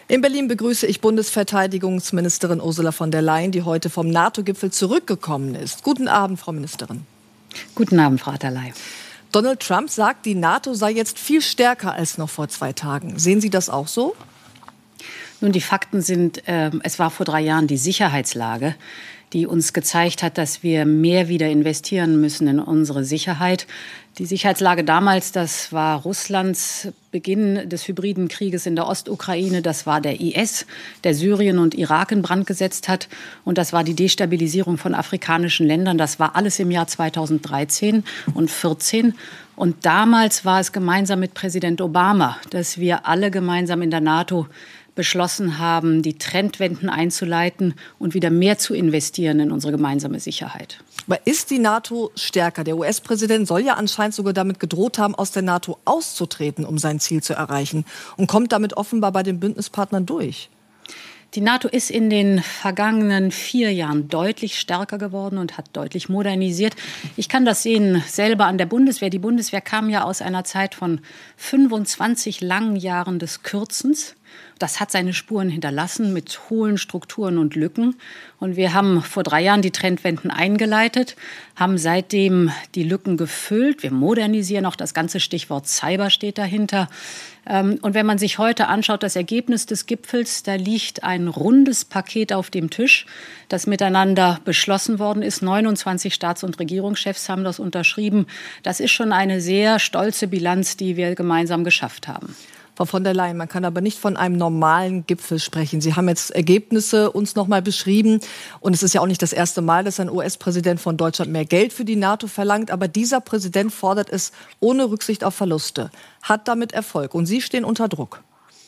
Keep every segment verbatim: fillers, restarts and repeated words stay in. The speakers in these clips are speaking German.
In Berlin begrüße ich Bundesverteidigungsministerin Ursula von der Leyen, die heute vom NATO-Gipfel zurückgekommen ist. Guten Abend, Frau Ministerin. Guten Abend, Frau Atterlei. Donald Trump sagt, die NATO sei jetzt viel stärker als noch vor zwei Tagen. Sehen Sie das auch so? Nun, die Fakten sind, äh, es war vor drei Jahren die Sicherheitslage, die uns gezeigt hat, dass wir mehr wieder investieren müssen in unsere Sicherheit. Die Sicherheitslage damals, das war Russlands Beginn des hybriden Krieges in der Ostukraine. Das war der I S, der Syrien und Irak in Brand gesetzt hat. Und das war die Destabilisierung von afrikanischen Ländern. Das war alles im Jahr zweitausenddreizehn und vierzehn. Und damals war es gemeinsam mit Präsident Obama, dass wir alle gemeinsam in der NATO beschlossen haben, die Trendwenden einzuleiten und wieder mehr zu investieren in unsere gemeinsame Sicherheit. Aber ist die NATO stärker? Der U S-Präsident soll ja anscheinend sogar damit gedroht haben, aus der NATO auszutreten, um sein Ziel zu erreichen, und kommt damit offenbar bei den Bündnispartnern durch. Die NATO ist in den vergangenen vier Jahren deutlich stärker geworden und hat deutlich modernisiert. Ich kann das sehen selber an der Bundeswehr. Die Bundeswehr kam ja aus einer Zeit von fünfundzwanzig langen Jahren des Kürzens. Das hat seine Spuren hinterlassen mit hohlen Strukturen und Lücken. Und wir haben vor drei Jahren die Trendwenden eingeleitet, haben seitdem die Lücken gefüllt. Wir modernisieren, auch das ganze Stichwort Cyber steht dahinter. Und wenn man sich heute anschaut, das Ergebnis des Gipfels, da liegt ein rundes Paket auf dem Tisch, das miteinander beschlossen worden ist. neunundzwanzig Staats- und Regierungschefs haben das unterschrieben. Das ist schon eine sehr stolze Bilanz, die wir gemeinsam geschafft haben. Frau von der Leyen, man kann aber nicht von einem normalen Gipfel sprechen. Sie haben jetzt Ergebnisse uns noch mal beschrieben. Und es ist ja auch nicht das erste Mal, dass ein U S-Präsident von Deutschland mehr Geld für die NATO verlangt. Aber dieser Präsident fordert es ohne Rücksicht auf Verluste, hat damit Erfolg. Und Sie stehen unter Druck.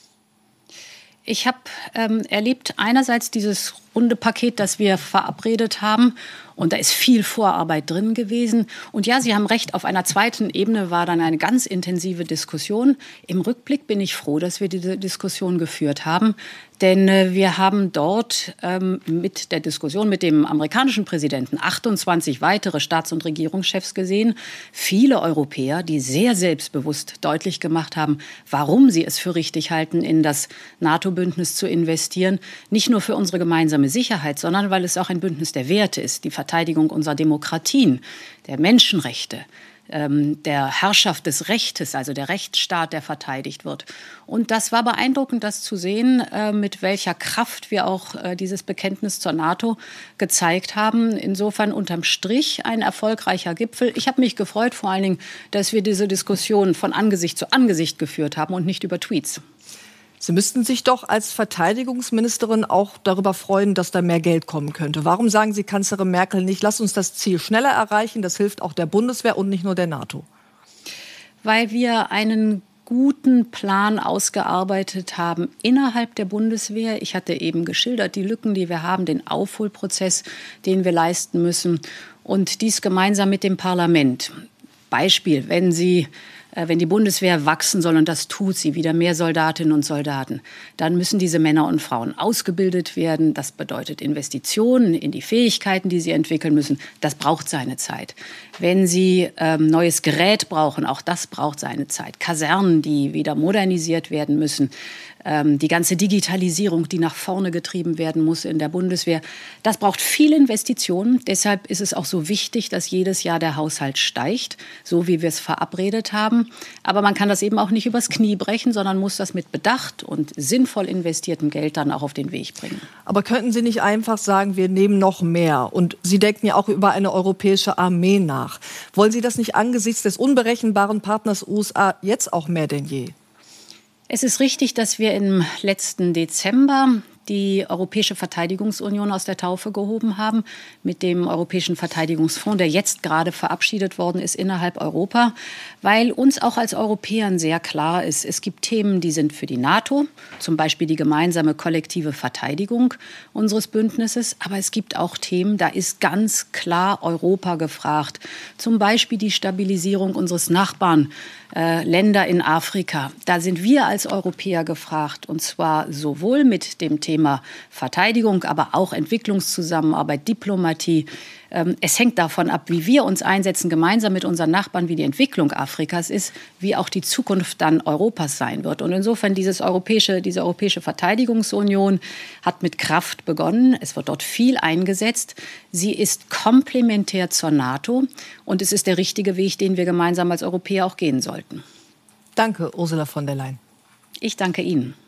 Ich habe ähm, erlebt einerseits dieses runde Paket, das wir verabredet haben. Und da ist viel Vorarbeit drin gewesen. Und ja, Sie haben recht, auf einer zweiten Ebene war dann eine ganz intensive Diskussion. Im Rückblick bin ich froh, dass wir diese Diskussion geführt haben. Denn äh, wir haben dort ähm, mit der Diskussion mit dem amerikanischen Präsidenten achtundzwanzig weitere Staats- und Regierungschefs gesehen. Viele Europäer, die sehr selbstbewusst deutlich gemacht haben, warum sie es für richtig halten, in das NATO-Bündnis zu investieren. Nicht nur für unsere gemeinsame Sicherheit, sondern weil es auch ein Bündnis der Werte ist, die Verteidigung unserer Demokratien, der Menschenrechte, ähm, der Herrschaft des Rechtes, also der Rechtsstaat, der verteidigt wird. Und das war beeindruckend, das zu sehen, äh, mit welcher Kraft wir auch äh, dieses Bekenntnis zur NATO gezeigt haben. Insofern unterm Strich ein erfolgreicher Gipfel. Ich habe mich gefreut, vor allen Dingen, dass wir diese Diskussion von Angesicht zu Angesicht geführt haben und nicht über Tweets. Sie müssten sich doch als Verteidigungsministerin auch darüber freuen, dass da mehr Geld kommen könnte. Warum sagen Sie, Kanzlerin Merkel, nicht, lass uns das Ziel schneller erreichen? Das hilft auch der Bundeswehr und nicht nur der NATO. Weil wir einen guten Plan ausgearbeitet haben innerhalb der Bundeswehr. Ich hatte eben geschildert, die Lücken, die wir haben, den Aufholprozess, den wir leisten müssen. Und dies gemeinsam mit dem Parlament. Beispiel, wenn Sie Wenn die Bundeswehr wachsen soll, und das tut sie, wieder mehr Soldatinnen und Soldaten, dann müssen diese Männer und Frauen ausgebildet werden. Das bedeutet Investitionen in die Fähigkeiten, die sie entwickeln müssen. Das braucht seine Zeit. Wenn sie ähm, neues Gerät brauchen, auch das braucht seine Zeit. Kasernen, die wieder modernisiert werden müssen. Ähm, die ganze Digitalisierung, die nach vorne getrieben werden muss in der Bundeswehr. Das braucht viel Investitionen. Deshalb ist es auch so wichtig, dass jedes Jahr der Haushalt steigt, so wie wir es verabredet haben. Aber man kann das eben auch nicht übers Knie brechen, sondern muss das mit Bedacht und sinnvoll investiertem Geld dann auch auf den Weg bringen. Aber könnten Sie nicht einfach sagen, wir nehmen noch mehr? Und Sie denken ja auch über eine europäische Armee nach. Wollen Sie das nicht angesichts des unberechenbaren Partners U S A jetzt auch mehr denn je? Es ist richtig, dass wir im letzten Dezember die Europäische Verteidigungsunion aus der Taufe gehoben haben mit dem Europäischen Verteidigungsfonds, der jetzt gerade verabschiedet worden ist innerhalb Europa, weil uns auch als Europäern sehr klar ist, es gibt Themen, die sind für die NATO, zum Beispiel die gemeinsame kollektive Verteidigung unseres Bündnisses, aber es gibt auch Themen, da ist ganz klar Europa gefragt, zum Beispiel die Stabilisierung unseres Nachbarn, äh, Länder in Afrika. Da sind wir als Europäer gefragt, und zwar sowohl mit dem Thema Thema Verteidigung, aber auch Entwicklungszusammenarbeit, Diplomatie. Es hängt davon ab, wie wir uns einsetzen, gemeinsam mit unseren Nachbarn, wie die Entwicklung Afrikas ist, wie auch die Zukunft dann Europas sein wird. Und insofern dieses europäische, diese Europäische Verteidigungsunion hat mit Kraft begonnen. Es wird dort viel eingesetzt. Sie ist komplementär zur NATO und es ist der richtige Weg, den wir gemeinsam als Europäer auch gehen sollten. Danke, Ursula von der Leyen. Ich danke Ihnen.